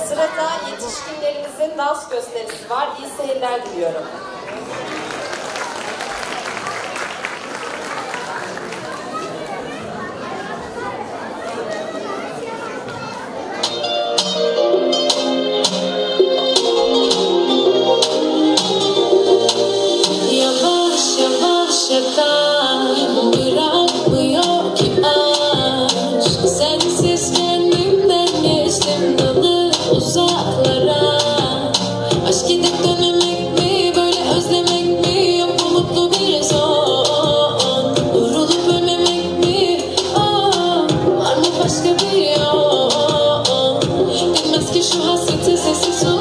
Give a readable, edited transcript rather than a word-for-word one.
Sırada yetişkinlerimizin dans gösterisi var. İyi seyirler diliyorum. Yavaş yavaş yakar, bırakmıyor ki aşk. Sensiz kendimden geçtim dalı uzaklara. Aşk gidip dönmemek mi, böyle özlemek mi, yok bu mutlu bir son. Vurulup ölmemek mi, var mı başka bir yol? Bilmez ki şu hasretin sesi